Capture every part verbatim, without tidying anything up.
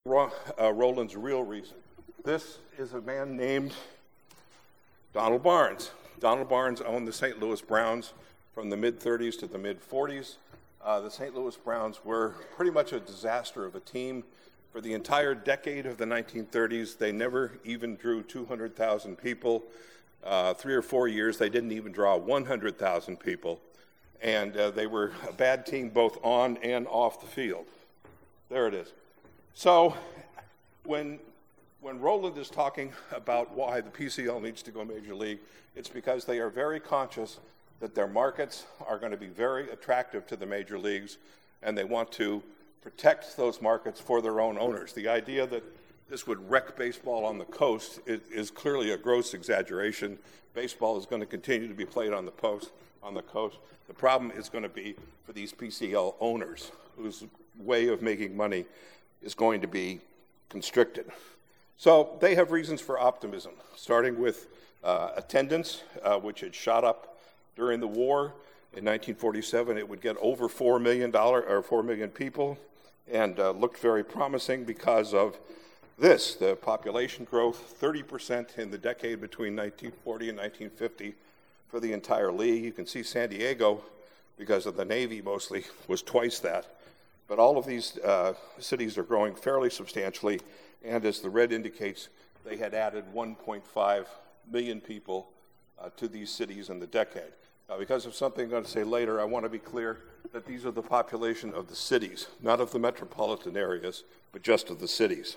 Ro- uh, Roland's real reason. This is a man named Donald Barnes. Donald Barnes owned the Saint Louis Browns from the mid thirties to the mid forties. Uh, the Saint Louis Browns were pretty much a disaster of a team. For the entire decade of the nineteen thirties, they never even drew two hundred thousand people. Uh, three or four years, they didn't even draw one hundred thousand people. And uh, they were a bad team both on and off the field. There it is. So when, when Roland is talking about why the P C L needs to go Major League, it's because they are very conscious that their markets are going to be very attractive to the major leagues, and they want to protect those markets for their own owners. The idea that this would wreck baseball on the coast is, is clearly a gross exaggeration. Baseball is going to continue to be played on the post, on the coast. The problem is going to be for these P C L owners, whose way of making money is going to be constricted. So they have reasons for optimism, starting with uh, attendance, uh, which had shot up during the war. In nineteen forty-seven, it would get over four million dollars or four million people, and uh, looked very promising because of this: the population growth, thirty percent in the decade between nineteen forty and nineteen fifty for the entire league. You can see San Diego, because of the Navy mostly, was twice that. But all of these uh, cities are growing fairly substantially, and as the red indicates, they had added one point five million people uh, to these cities in the decade. Now, because of something I'm going to say later, I want to be clear that these are the population of the cities, not of the metropolitan areas, but just of the cities.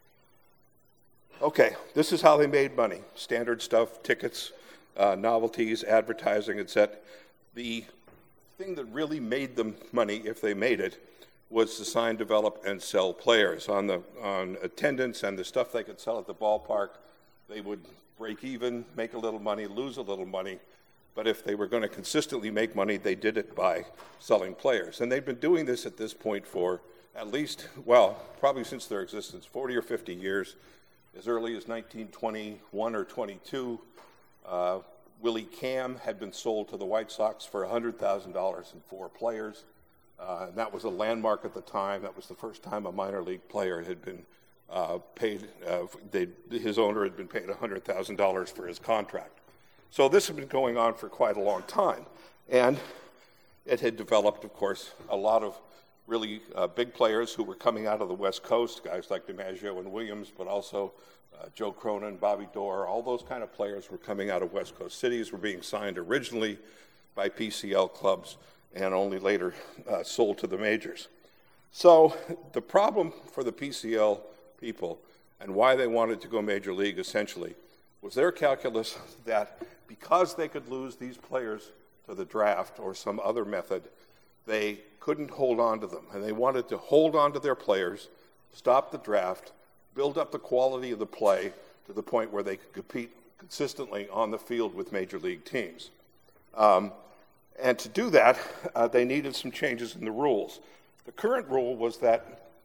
Okay, this is how they made money. Standard stuff, tickets, uh, novelties, advertising, et cetera. The thing that really made them money, if they made it, was to sign, develop, and sell players. On the on attendance and the stuff they could sell at the ballpark, they would break even, make a little money, lose a little money. But if they were going to consistently make money, they did it by selling players. And they've been doing this at this point for at least, well, probably since their existence, forty or fifty years. As early as nineteen twenty-one or twenty-two, uh, Willie Cam had been sold to the White Sox for one hundred thousand dollars and four players. Uh, and that was a landmark at the time. That was the first time a minor league player had been uh, paid, uh, they, his owner had been paid one hundred thousand dollars for his contract. So this had been going on for quite a long time. And it had developed, of course, a lot of really uh, big players who were coming out of the West Coast, guys like DiMaggio and Williams, but also uh, Joe Cronin, Bobby Doerr, all those kind of players were coming out of West Coast cities, were being signed originally by P C L clubs and only later uh, sold to the majors. So the problem for the P C L people and why they wanted to go Major League essentially was their calculus that because they could lose these players to the draft or some other method, they couldn't hold on to them. And they wanted to hold on to their players, stop the draft, build up the quality of the play to the point where they could compete consistently on the field with major league teams. Um, and to do that, uh, they needed some changes in the rules. The current rule was that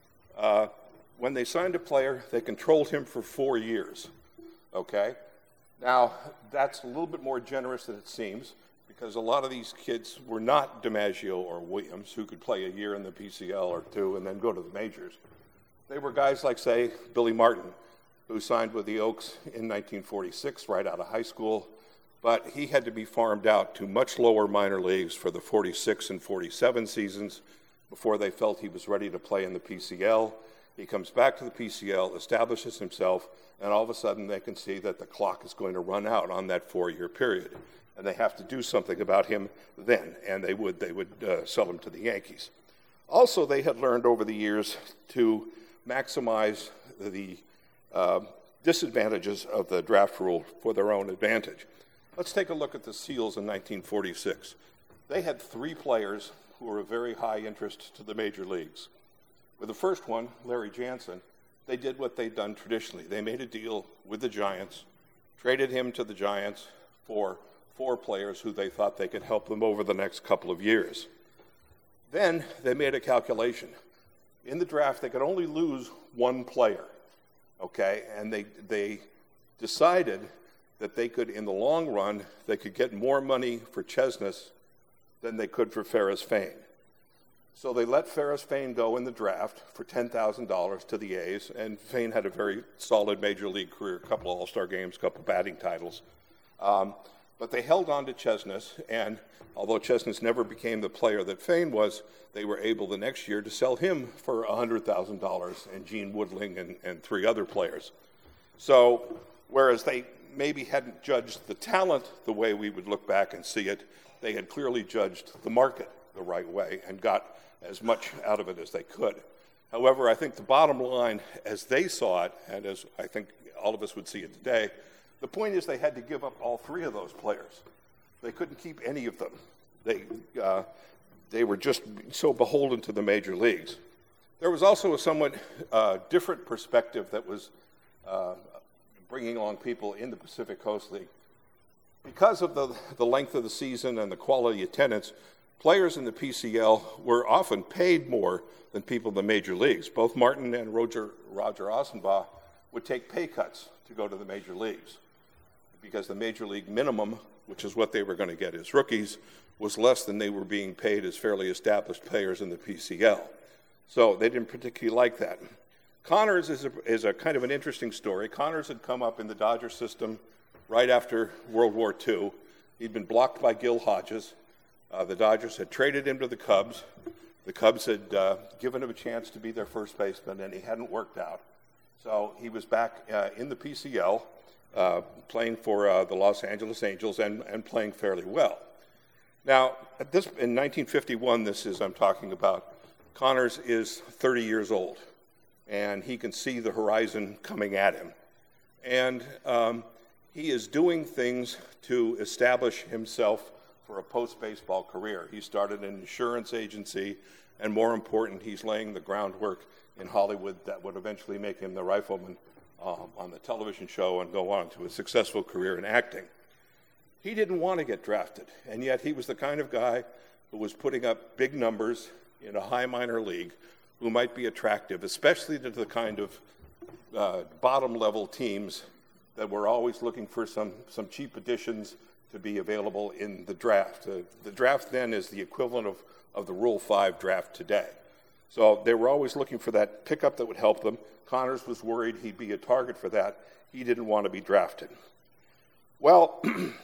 uh, when they signed a player, they controlled him for four years. Okay? Now, that's a little bit more generous than it seems, because a lot of these kids were not DiMaggio or Williams, who could play a year in the P C L or two and then go to the majors. They were guys like, say, Billy Martin, who signed with the Oaks in nineteen forty-six, right out of high school, but he had to be farmed out to much lower minor leagues for the forty-six and forty-seven seasons before they felt he was ready to play in the P C L. He comes back to the P C L, establishes himself, and all of a sudden they can see that the clock is going to run out on that four-year period. And they have to do something about him then, and they would, they would uh, sell him to the Yankees. Also, they had learned over the years to maximize the uh, disadvantages of the draft rule for their own advantage. Let's take a look at the Seals in nineteen forty-six. They had three players who were of very high interest to the major leagues. With the first one, Larry Jansen, they did what they'd done traditionally. They made a deal with the Giants, traded him to the Giants for four players who they thought they could help them over the next couple of years. Then they made a calculation. In the draft, they could only lose one player, okay? And they they decided that they could, in the long run, they could get more money for Chesnes than they could for Ferris Fain. So they let Ferris Fain go in the draft for ten thousand dollars to the A's, and Fain had a very solid major league career, a couple of all-star games, a couple of batting titles. Um, but they held on to Chesnes, and although Chesnes never became the player that Fain was, they were able the next year to sell him for one hundred thousand dollars, and Gene Woodling and, and three other players. So whereas they maybe hadn't judged the talent the way we would look back and see it, they had clearly judged the market the right way and got as much out of it as they could. However, I think the bottom line, as they saw it, and as I think all of us would see it today, the point is they had to give up all three of those players. They couldn't keep any of them. They, uh, they were just so beholden to the major leagues. There was also a somewhat uh, different perspective that was uh, bringing along people in the Pacific Coast League. Because of the, the length of the season and the quality of attendance, players in the P C L were often paid more than people in the major leagues. Both Martin and Roger, Roger Ossenbaugh would take pay cuts to go to the major leagues because the major league minimum, which is what they were going to get as rookies, was less than they were being paid as fairly established players in the P C L. So they didn't particularly like that. Connors is a, is a kind of an interesting story. Connors had come up in the Dodger system right after World War Two. He'd been blocked by Gil Hodges. Uh, the Dodgers had traded him to the Cubs. The Cubs had uh, given him a chance to be their first baseman, and he hadn't worked out. So he was back uh, in the P C L, uh, playing for uh, the Los Angeles Angels and, and playing fairly well. Now, at this, in nineteen fifty-one, this is I'm talking about, Connors is thirty years old, and he can see the horizon coming at him. And um, he is doing things to establish himself for a post-baseball career. He started an insurance agency, and more important, he's laying the groundwork in Hollywood that would eventually make him the rifleman um, on the television show and go on to a successful career in acting. He didn't want to get drafted, and yet he was the kind of guy who was putting up big numbers in a high minor league who might be attractive, especially to the kind of uh, bottom-level teams that were always looking for some, some cheap additions to be available in the draft. Uh, the draft then is the equivalent of, of the Rule five draft today. So they were always looking for that pickup that would help them. Connors was worried he'd be a target for that. He didn't want to be drafted. Well,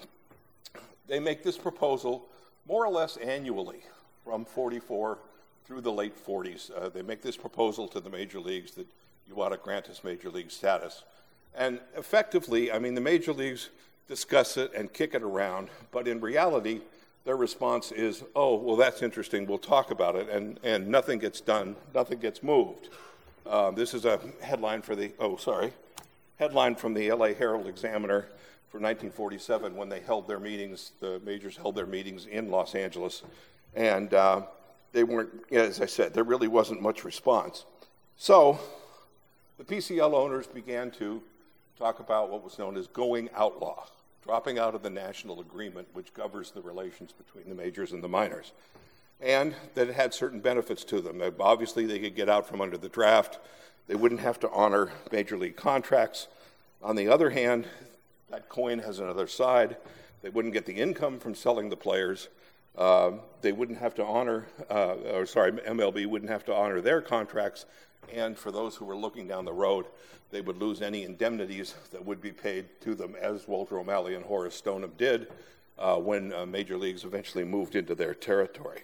they make this proposal more or less annually from forty-four through the late forties. Uh, they make this proposal to the major leagues that you ought to grant us major league status. And effectively, I mean, the major leagues discuss it and kick it around, but in reality, their response is, oh, well, that's interesting, we'll talk about it, and, and nothing gets done, nothing gets moved. Uh, this is a headline for the, oh, sorry, headline from the L A Herald Examiner for nineteen forty-seven when they held their meetings, the majors held their meetings in Los Angeles, and uh, they weren't, as I said, there really wasn't much response. So the P C L owners began to talk about what was known as going outlaw, dropping out of the national agreement which governs the relations between the majors and the minors, and that it had certain benefits to them. Obviously, they could get out from under the draft. They wouldn't have to honor major league contracts. On the other hand, that coin has another side. They wouldn't get the income from selling the players. Uh, they wouldn't have to honor, uh, or sorry, M L B wouldn't have to honor their contracts. And for those who were looking down the road, they would lose any indemnities that would be paid to them, as Walter O'Malley and Horace Stoneham did uh, when uh, major leagues eventually moved into their territory.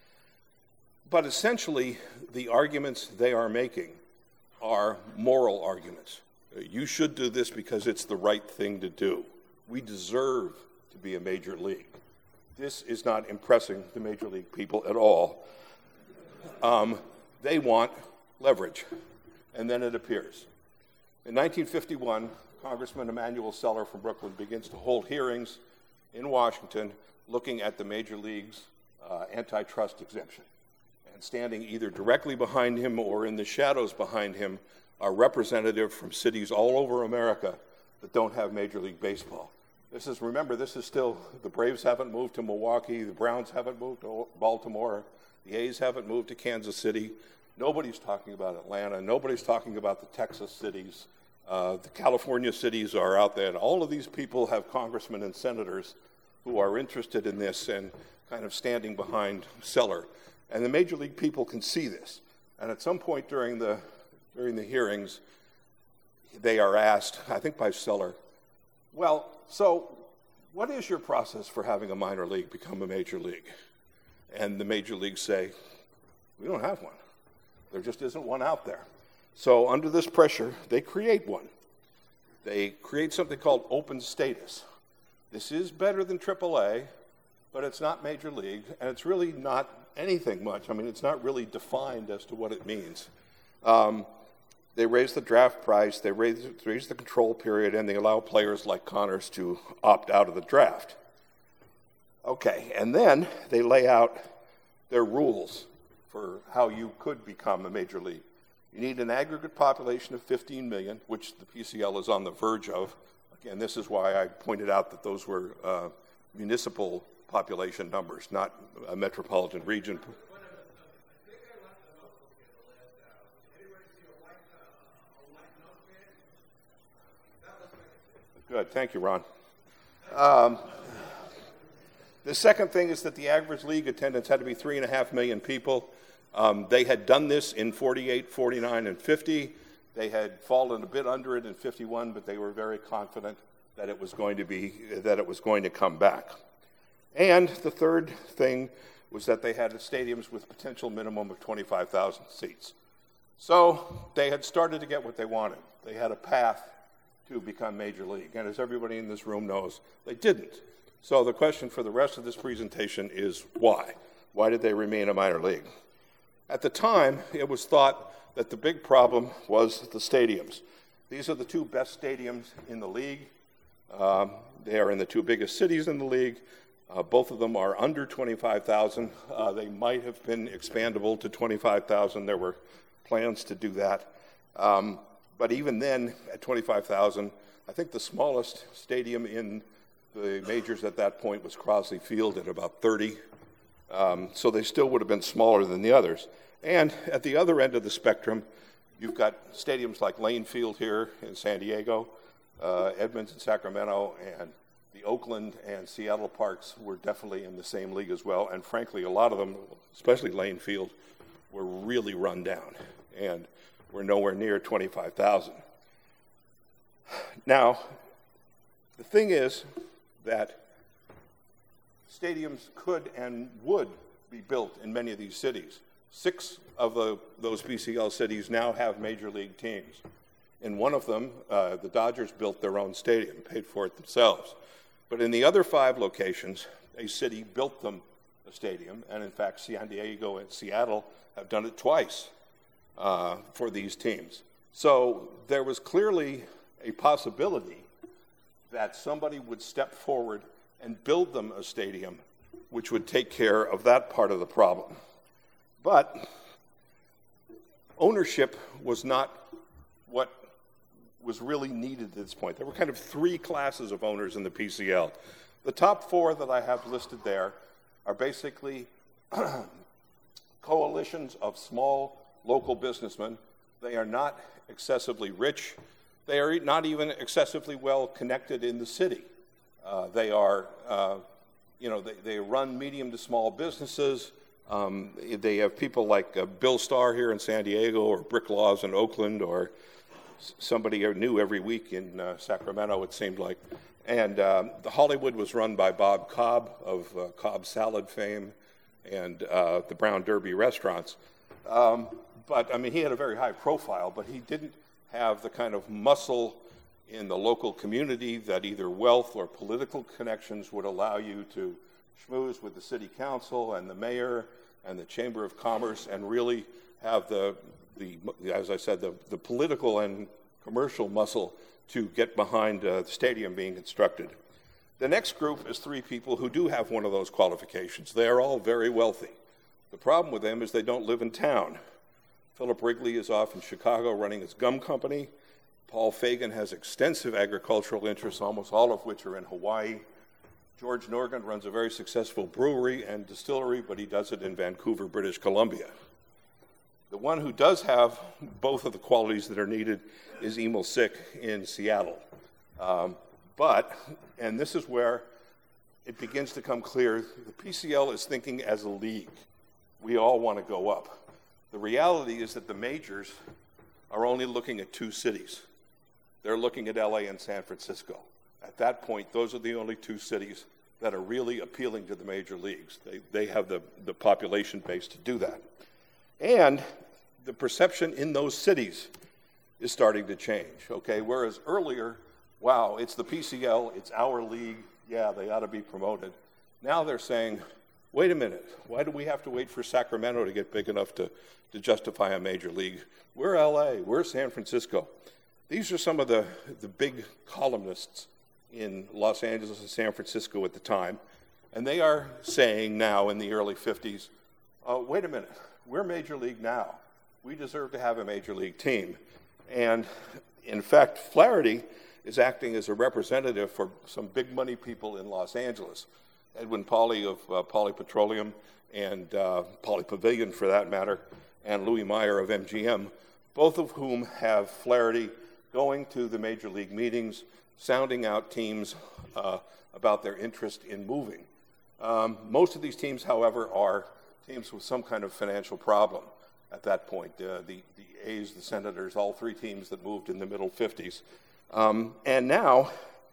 But essentially, the arguments they are making are moral arguments. You should do this because it's the right thing to do. We deserve to be a major league. This is not impressing the major league people at all. Um, they want leverage, and then it appears. In nineteen fifty-one, Congressman Emanuel Seller from Brooklyn begins to hold hearings in Washington looking at the major league's uh, antitrust exemption. And standing either directly behind him or in the shadows behind him are representatives from cities all over America that don't have Major League Baseball. This is, remember, this is still, the Braves haven't moved to Milwaukee, the Browns haven't moved to Baltimore, the A's haven't moved to Kansas City. Nobody's talking about Atlanta. Nobody's talking about the Texas cities. Uh, the California cities are out there, and all of these people have congressmen and senators who are interested in this and kind of standing behind Seller. And the Major League people can see this. And at some point during the, during the hearings, they are asked, I think by Seller, well, so what is your process for having a minor league become a major league? And the major leagues say, we don't have one. There just isn't one out there. So under this pressure, they create one. They create something called open status. This is better than triple A, but it's not major league, and it's really not anything much. I mean, it's not really defined as to what it means. Um, they raise the draft price, they raise, raise the control period, and they allow players like Connors to opt out of the draft. Okay, and then they lay out their rules for how you could become a major league. You need an aggregate population of fifteen million, which the P C L is on the verge of. Again, this is why I pointed out that those were uh, municipal population numbers, not a metropolitan region. Good, thank you, Ron. Um, the second thing is that the average league attendance had to be three and a half million people. Um, they had done this in forty-eight, forty-nine, and fifty. They had fallen a bit under it in fifty-one, but they were very confident that it was going to be, that it was going to come back. And the third thing was that they had stadiums with potential minimum of twenty-five thousand seats. So they had started to get what they wanted. They had a path to become major league. And as everybody in this room knows, they didn't. So the question for the rest of this presentation is why? Why did they remain a minor league? At the time, it was thought that the big problem was the stadiums. These are the two best stadiums in the league. Um, they are in the two biggest cities in the league. Uh, both of them are under twenty-five thousand. Uh, they might have been expandable to twenty-five thousand. There were plans to do that. Um, but even then, at twenty-five thousand, I think the smallest stadium in the majors at that point was Crosley Field at about thirty. Um, so they still would have been smaller than the others. And at the other end of the spectrum, you've got stadiums like Lane Field here in San Diego, uh, Edmonds in Sacramento, and the Oakland and Seattle parks were definitely in the same league as well. And frankly, a lot of them, especially Lane Field, were really run down and were nowhere near twenty-five thousand. Now, the thing is that stadiums could and would be built in many of these cities. Six of the, those P C L cities now have major league teams. In one of them, uh, the Dodgers built their own stadium, paid for it themselves. But in the other five locations, a city built them a stadium, and in fact, San Diego and Seattle have done it twice uh, for these teams. So there was clearly a possibility that somebody would step forward and build them a stadium which would take care of that part of the problem. But ownership was not what was really needed at this point. There were kind of three classes of owners in the P C L. The top four that I have listed there are basically coalitions of small local businessmen. They are not excessively rich. They are not even excessively well connected in the city. Uh, they are, uh, you know, they, they run medium to small businesses. Um, they have people like uh, Bill Starr here in San Diego, or Brick Laws in Oakland, or somebody new every week in uh, Sacramento, it seemed like. And um, the Hollywood was run by Bob Cobb of uh, Cobb Salad fame and uh, the Brown Derby restaurants. Um, but, I mean, he had a very high profile, but he didn't have the kind of muscle in the local community that either wealth or political connections would allow you to schmooze with the city council and the mayor and the Chamber of Commerce and really have the, the as I said, the, the political and commercial muscle to get behind uh, the stadium being constructed. The next group is three people who do have one of those qualifications. They are all very wealthy. The problem with them is they don't live in town. Philip Wrigley is off in Chicago running his gum company. Paul Fagan has extensive agricultural interests, almost all of which are in Hawaii. George Norgan runs a very successful brewery and distillery, but he does it in Vancouver, British Columbia. The one who does have both of the qualities that are needed is Emil Sick in Seattle. Um, but, and this is where it begins to come clear, the P C L is thinking as a league. we all want to go up. The reality is that the majors are only looking at two cities. They're looking at L A and San Francisco. At that point, those are the only two cities that are really appealing to the major leagues. They, they have the, the population base to do that. And the perception in those cities is starting to change, okay? Whereas earlier, wow, it's the P C L, it's our league, yeah, they ought to be promoted. Now they're saying, wait a minute, why do we have to wait for Sacramento to get big enough to, to justify a major league? We're L A, we're San Francisco. These are some of the, the big columnists in Los Angeles and San Francisco at the time, and they are saying now in the early fifties, oh, wait a minute, we're major league now. We deserve to have a major league team. And in fact, Flaherty is acting as a representative for some big money people in Los Angeles. Edwin Pauley of uh, Pauley Petroleum and uh, Pauley Pavilion for that matter, and Louis Meyer of M G M, both of whom have Flaherty going to the major league meetings, sounding out teams uh, about their interest in moving. Um, most of these teams, however, are teams with some kind of financial problem at that point. Uh, the, the A's, the Senators, all three teams that moved in the middle fifties. Um, and now,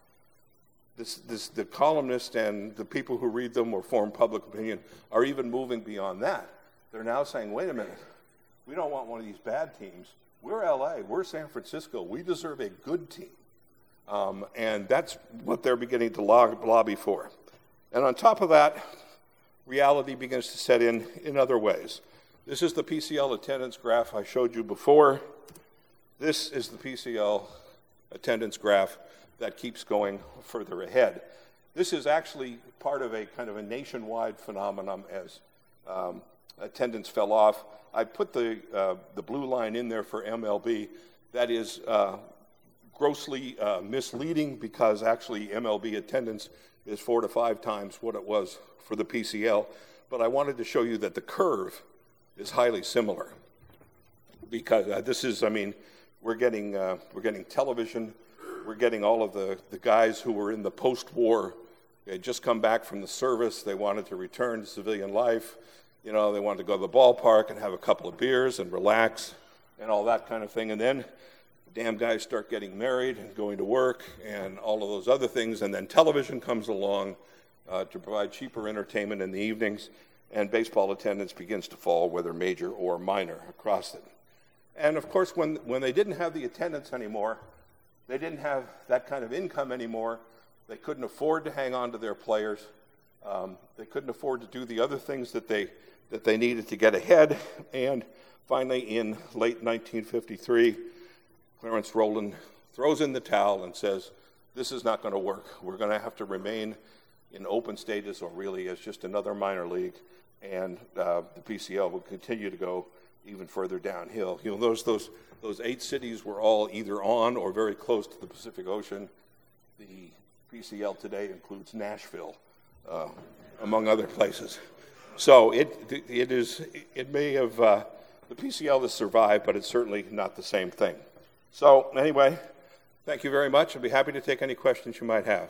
this, this, the columnists and the people who read them or form public opinion are even moving beyond that. They're now saying, wait a minute, we don't want one of these bad teams. We're L A, we're San Francisco, we deserve a good team. Um, and that's what they're beginning to log, lobby for. And on top of that, reality begins to set in in other ways. This is the P C L attendance graph I showed you before. This is the P C L attendance graph that keeps going further ahead. This is actually part of a kind of a nationwide phenomenon as um, attendance fell off. I put the, uh, the blue line in there for M L B. That is uh, grossly uh, misleading because actually M L B attendance is four to five times what it was for the P C L. But I wanted to show you that the curve is highly similar because uh, this is, I mean, we're getting uh, we're getting television, we're getting all of the, the guys who were in the post-war, they had just come back from the service, they wanted to return to civilian life, you know, they wanted to go to the ballpark and have a couple of beers and relax and all that kind of thing, and then the damn guys start getting married and going to work and all of those other things, and then television comes along uh, to provide cheaper entertainment in the evenings, and baseball attendance begins to fall, whether major or minor, across it. And of course, when, when they didn't have the attendance anymore, they didn't have that kind of income anymore, they couldn't afford to hang on to their players, um, they couldn't afford to do the other things that they, that they needed to get ahead, and finally in late nineteen fifty-three, Clarence Rowland throws in the towel and says, this is not going to work. We're going to have to remain in open status or really as just another minor league, and uh, the P C L will continue to go even further downhill. You know, those, those, those eight cities were all either on or very close to the Pacific Ocean. The P C L today includes Nashville, uh, among other places. So it, it, is, it may have, uh, the P C L has survived, but it's certainly not the same thing. So anyway, thank you very much. I'd be happy to take any questions you might have.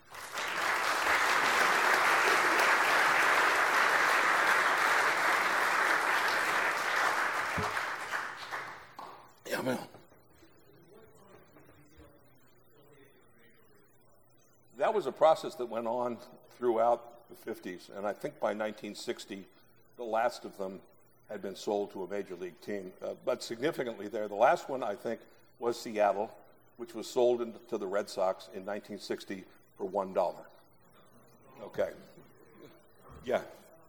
Yeah, well. That was a process that went on throughout the fifties, and I think by nineteen sixty, the last of them had been sold to a major league team. Uh, but significantly there, the last one, I think, was Seattle, which was sold in, to the Red Sox in nineteen sixty for one dollar. Okay. Yeah.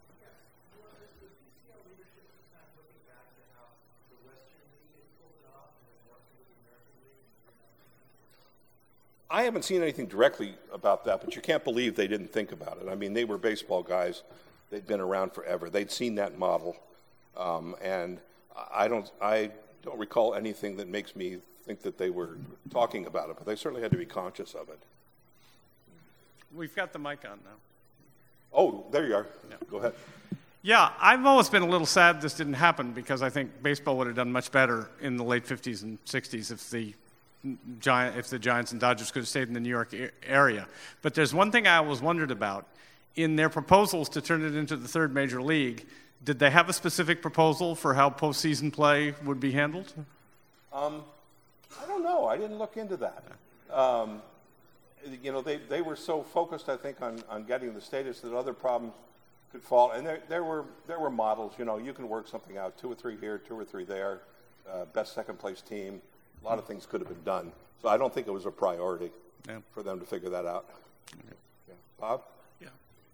I haven't seen anything directly about that, but you can't believe they didn't think about it. I mean, they were baseball guys. They'd been around forever. They'd seen that model. Um, and I don't, I don't recall anything that makes me think that they were talking about it, but they certainly had to be conscious of it. We've got the mic on now. Oh, there you are. Yeah. Go ahead. Yeah, I've always been a little sad this didn't happen because I think baseball would have done much better in the late fifties and sixties if the Giant, if the Giants and Dodgers could have stayed in the New York area. But there's one thing I always wondered about. In their proposals to turn it into the third major league, Did they have a specific proposal for how postseason play would be handled? Um, I don't know. I didn't look into that. Um, you know, they, they were so focused, I think, on, on getting the status that other problems could fall. And there, there were there were models. You know, you can work something out, two or three here, two or three there, uh, best second place team. A lot of things could have been done. So I don't think it was a priority yeah. for them to figure that out. Okay. Yeah. Bob? Yeah.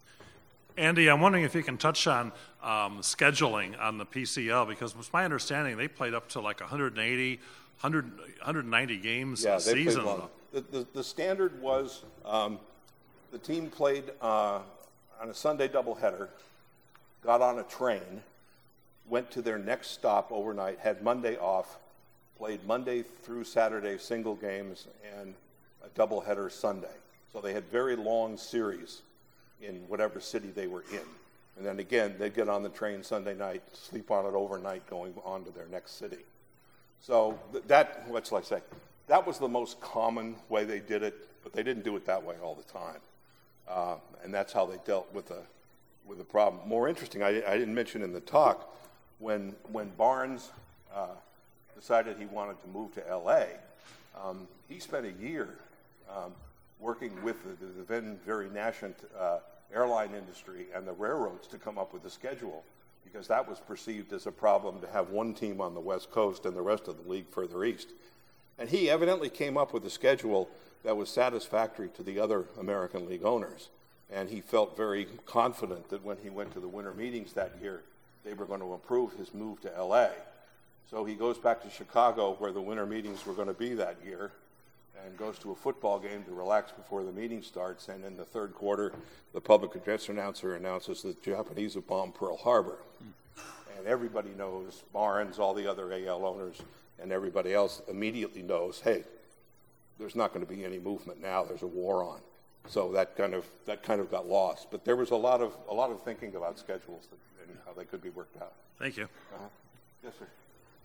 Andy, I'm wondering if you can touch on um, scheduling on the P C L, because it's my understanding they played up to like one hundred eighty, one hundred, one hundred ninety games yeah, a season. The, the, the standard was um, the team played uh, on a Sunday doubleheader, got on a train, went to their next stop overnight, had Monday off, played Monday through Saturday single games, and a doubleheader Sunday. So they had very long series in whatever city they were in. And then again, they'd get on the train Sunday night, sleep on it overnight, going on to their next city. So th- that, what shall I say, that was the most common way they did it, but they didn't do it that way all the time. Uh, and that's how they dealt with the, with the problem. More interesting, I, I didn't mention in the talk, when, when Barnes uh, decided he wanted to move to L A, um, he spent a year um, working with the, the then very nascent uh, airline industry and the railroads to come up with a schedule, because that was perceived as a problem to have one team on the West Coast and the rest of the league further east. And he evidently came up with a schedule that was satisfactory to the other American League owners. And he felt very confident that when he went to the winter meetings that year, they were going to approve his move to L A. So he goes back to Chicago, where the winter meetings were going to be that year, and goes to a football game to relax before the meeting starts. And in the third quarter, the public address announcer announces that the Japanese have bombed Pearl Harbor. And everybody knows, Barnes, all the other A L owners, and everybody else immediately knows, hey, there's not going to be any movement now. There's a war on. So that kind of that kind of got lost. But there was a lot of a lot of thinking about schedules that, and how they could be worked out. Thank you. Uh-huh. Yes, sir.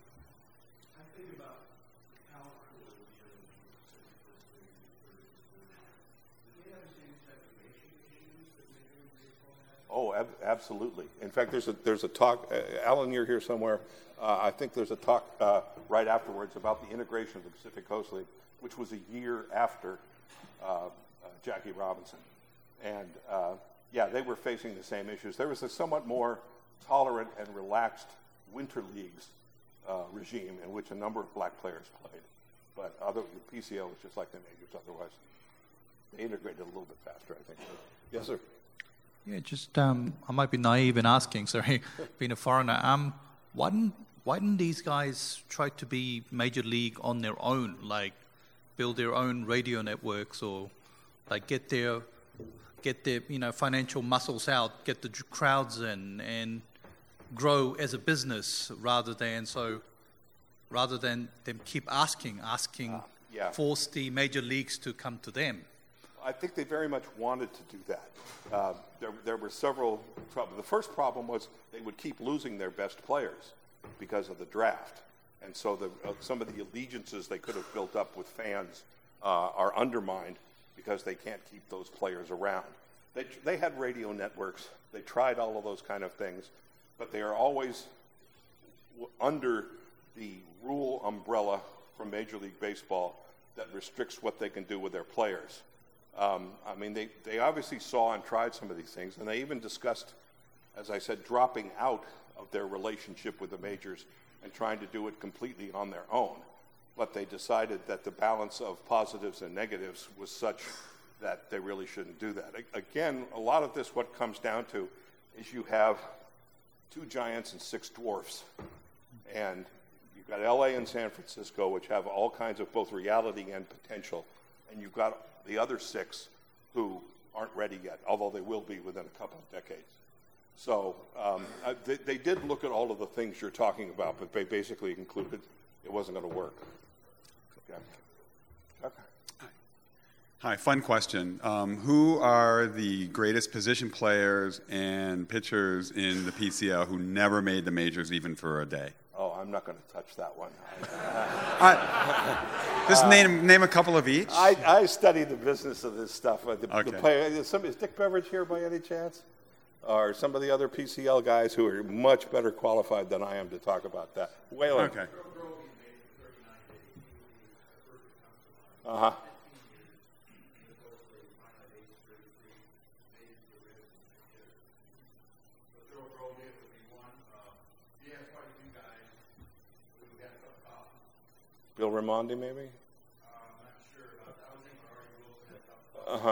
I think about how cool it was did they have the same type of ratio issues that Major League Baseball has? Oh, ab- absolutely. In fact, there's a there's a talk. Uh, Alan, you're here somewhere. Uh, I think there's a talk uh, right afterwards about the integration of the Pacific Coast League, which was a year after uh, uh, Jackie Robinson. And, uh, yeah, they were facing the same issues. There was a somewhat more tolerant and relaxed winter leagues uh, regime in which a number of black players played. But other, the P C L was just like the majors otherwise. They integrated a little bit faster, I think. Yes, sir. Yeah, just, um, I might be naive in asking, sorry, being a foreigner. Um, why didn't, why didn't these guys try to be major league on their own, like build their own radio networks, or like get their, get their, you know, financial muscles out, get the crowds in, and grow as a business rather than so, rather than them keep asking, asking, uh, yeah. force the major leagues to come to them? I think they very much wanted to do that. Uh, there, there were several problems. The first problem was they would keep losing their best players because of the draft. And so the, uh, some of the allegiances they could have built up with fans uh, are undermined because they can't keep those players around. They, they had radio networks. They tried all of those kind of things, but they are always w- under the rule umbrella from Major League Baseball that restricts what they can do with their players. Um, I mean, they, they obviously saw and tried some of these things, and they even discussed, as I said, dropping out of their relationship with the majors and trying to do it completely on their own. But they decided that the balance of positives and negatives was such that they really shouldn't do that. A- again, a lot of this, what comes down to, is you have two giants and six dwarfs. And you've got L A and San Francisco, which have all kinds of both reality and potential. And you've got the other six who aren't ready yet, although they will be within a couple of decades. So um, uh, they, they did look at all of the things you're talking about, but they basically concluded it wasn't going to work. Yeah. Okay. Hi, fun question. Um, who are the greatest position players and pitchers in the P C L who never made the majors even for a day? Oh, I'm not going to touch that one. uh, just uh, name name a couple of each. I, I study the business of this stuff. The, okay. the player, is, somebody, is Dick Beveridge here by any chance? are some of the other P C L guys who are much better qualified than I am to talk about that. Waylon. Okay. Uh-huh. Bill Raimondi, maybe? Uh-huh.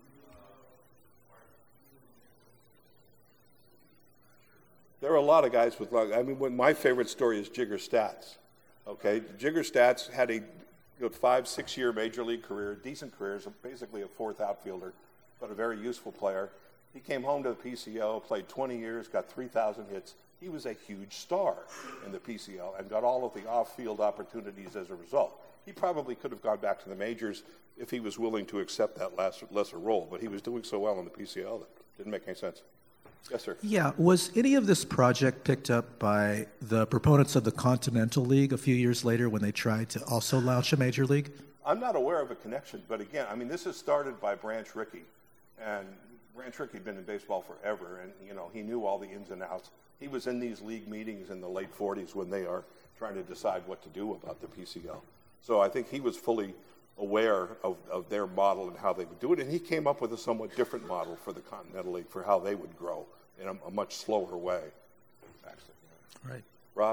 There are a lot of guys with long, I mean, when my favorite story is Jigger Stats. Okay, Jigger Stats had a you know, five, six-year major league career, decent career, so basically a fourth outfielder, but a very useful player. He came home to the P C L, played twenty years, got three thousand hits. He was a huge star in the P C L and got all of the off-field opportunities as a result. He probably could have gone back to the majors if he was willing to accept that lesser, lesser role, but he was doing so well in the P C L that it didn't make any sense. Yes, sir. Yeah. Was any of this project picked up by the proponents of the Continental League a few years later when they tried to also launch a major league? I'm not aware of a connection, but again, I mean, this is started by Branch Rickey, and Branch Rickey had been in baseball forever, and, you know, he knew all the ins and outs. He was in these league meetings in the late forties when they are trying to decide what to do about the P C L. So I think he was fully aware of, of their model and how they would do it, and he came up with a somewhat different model for the Continental League for how they would grow in a, a much slower way, actually. Right. Rob?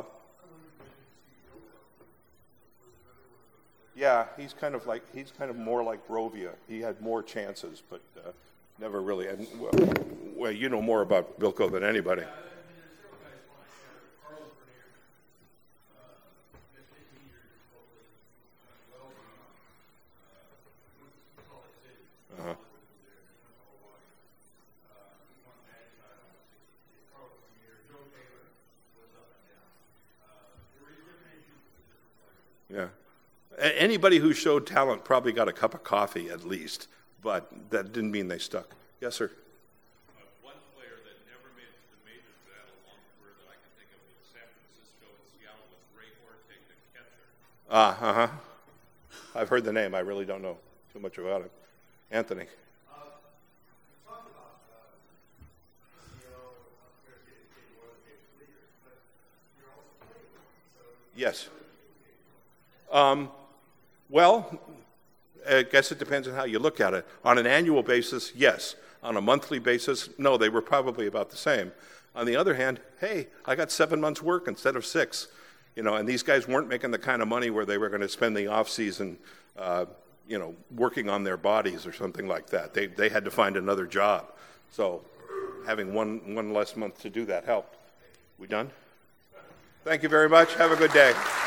Yeah, he's kind of like, he's kind of more like Brovia. He had more chances, but uh, never really, and well, well, you know more about Bilko than anybody. Uh-huh. Yeah. A- anybody who showed talent probably got a cup of coffee at least, but that didn't mean they stuck. Yes, sir. Uh, one player that never made it to the majors that had a long career that I can think of in San Francisco and Seattle was Ray Ortega, the catcher. Ah, uh, uh-huh. I've heard the name. I really don't know too much about it. Anthony. Yes. Um, well, I guess it depends on how you look at it. On an annual basis, yes. On a monthly basis, no, they were probably about the same. On the other hand, hey, I got seven months' work instead of six. You know, and these guys weren't making the kind of money where they were going to spend the off season, uh, you know, working on their bodies or something like that. They they had to find another job. So having one one less month to do that helped. We done? Thank you very much. Have a good day.